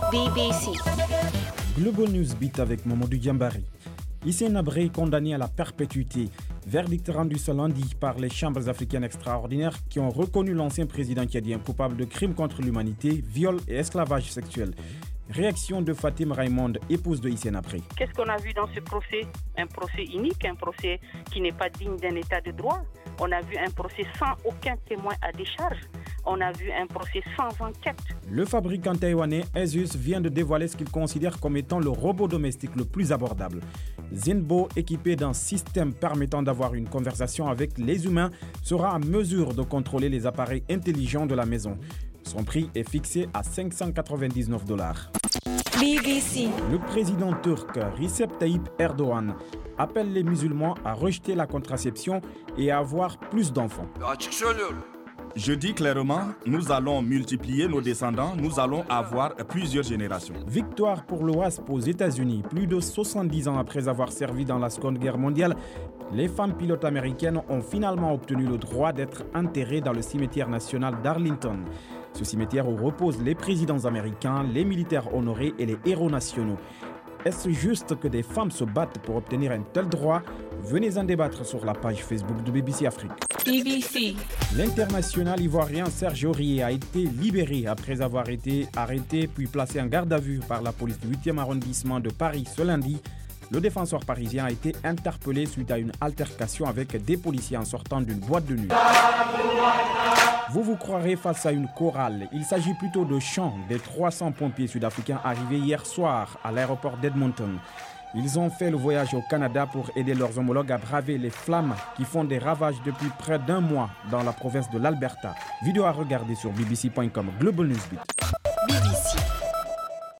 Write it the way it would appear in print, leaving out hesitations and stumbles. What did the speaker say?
BBC. Global News Beat avec Mamadou Diambari. Hissène Habré condamné à la perpétuité. Verdict rendu ce lundi par les chambres africaines extraordinaires qui ont reconnu l'ancien président tchadien coupable de crimes contre l'humanité, viol et esclavage sexuel. Réaction de Fatim Raymond, épouse de Hissène Habré. Qu'est-ce qu'on a vu dans ce procès? Un procès unique, un procès qui n'est pas digne d'un état de droit. On a vu un procès sans aucun témoin à décharge. On a vu un procès sans enquête. Le fabricant taïwanais Asus vient de dévoiler ce qu'il considère comme étant le robot domestique le plus abordable. Zenbo, équipé d'un système permettant d'avoir une conversation avec les humains, sera en mesure de contrôler les appareils intelligents de la maison. Son prix est fixé à $599. BBC. Le président turc Recep Tayyip Erdoğan appelle les musulmans à rejeter la contraception et à avoir plus d'enfants. Je dis clairement, nous allons multiplier nos descendants, nous allons avoir plusieurs générations. Victoire pour le WASP aux États-Unis. Plus de 70 ans après avoir servi dans la Seconde Guerre mondiale, les femmes pilotes américaines ont finalement obtenu le droit d'être enterrées dans le cimetière national d'Arlington. Ce cimetière où reposent les présidents américains, les militaires honorés et les héros nationaux. Est-ce juste que des femmes se battent pour obtenir un tel droit? Venez en débattre sur la page Facebook de BBC Afrique. BBC. L'international ivoirien Serge Aurier a été libéré après avoir été arrêté puis placé en garde à vue par la police du 8e arrondissement de Paris ce lundi. Le défenseur parisien a été interpellé suite à une altercation avec des policiers en sortant d'une boîte de nuit. Vous croirez face à une chorale. Il s'agit plutôt de chants des 300 pompiers sud-africains arrivés hier soir à l'aéroport d'Edmonton. Ils ont fait le voyage au Canada pour aider leurs homologues à braver les flammes qui font des ravages depuis près d'un mois dans la province de l'Alberta. Vidéo à regarder sur bbc.com. Global Newsbeat. BBC.